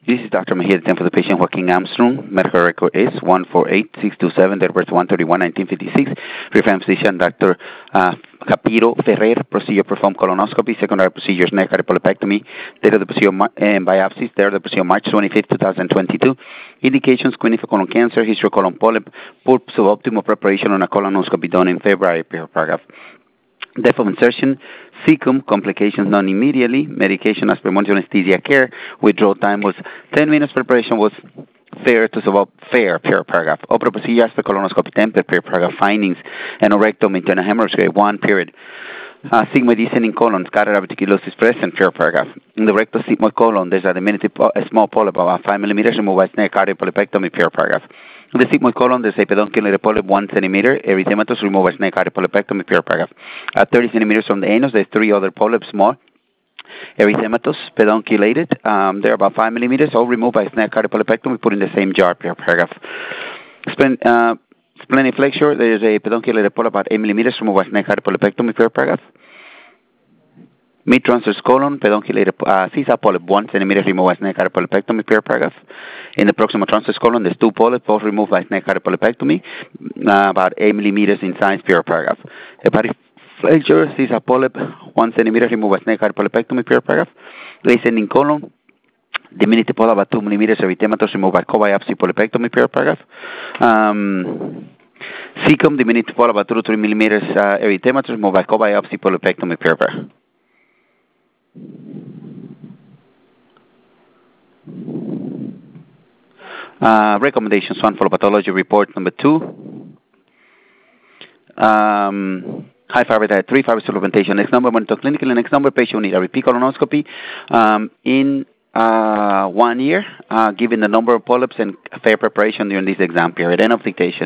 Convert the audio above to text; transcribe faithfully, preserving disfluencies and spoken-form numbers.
This is Doctor Mejia, the for the patient Joaquin Armstrong. Medical record is one four eight six two seven, date of birth one thirty-one nineteen fifty-six. Referring physician Doctor Uh, Capiro Ferrer. Procedure performed colonoscopy. Secondary procedures neck polypectomy. Date of the procedure and biopsies. Date of the procedure March twenty-fifth, twenty twenty-two. Indications: clinical colon cancer, history of colon polyp, poor suboptimal preparation on a colonoscopy done in February. Paragraph. Depth of insertion, cecum, complications none immediately, medication as per monitor anesthesia care, withdrawal time was ten minutes, preparation was fair to sub fair, per paragraph. Opera procedure as per colonoscopy ten per paragraph, findings, anorectum, internal hemorrhage, grade one, period. Uh, sigmoid descending colon, scatter reticulosis present, per paragraph. In the rectal sigmoid colon, there's a diminutive, a small polyp about five millimeters, removed by snake cardiac polypectomy, per paragraph. In the sigmoid colon, there's a pedunculated polyp one centimeter, erythematous, removed by snake cardiac polypectomy, per paragraph. At thirty centimeters from the anus, there's three other polyps, small, erythematous, pedunculated. Um, they're about five millimeters, all removed by snake cardiac polypectomy, put in the same jar, per paragraph. Splen uh, splenic flexure, there's a pedunculated polyp about eight millimeters, removed by snake cardiac polypectomy, per paragraph. Mid-transverse colon, pedunculated uh, sisa polyp, one centimeter, removed by snake cardiac polypectomy, per paragraph. In the proximal transverse colon, there's two polyps, both removed by snake cardiac polypectomy, uh, about eight millimeters in size, per paragraph. Hepatic flexure, sisa polyp, one centimeter, removed by snake cardiac polypectomy, per paragraph. Ascending colon, diminutive polyp, about two millimeters, erythematous, removed by co-biopsy polypectomy, per paragraph. Um, cecum, diminutive polyp, about two to three millimeters, uh, erythematous, removed by co-biopsy polypectomy, per paragraph. Uh, recommendations: one, follow pathology report. Number two, um, high fiber diet. Three, fiber supplementation. Next number, monitor clinically. Next number, patient need a repeat colonoscopy um, in uh, one year, uh, given the number of polyps and fair preparation during this exam period. End of dictation.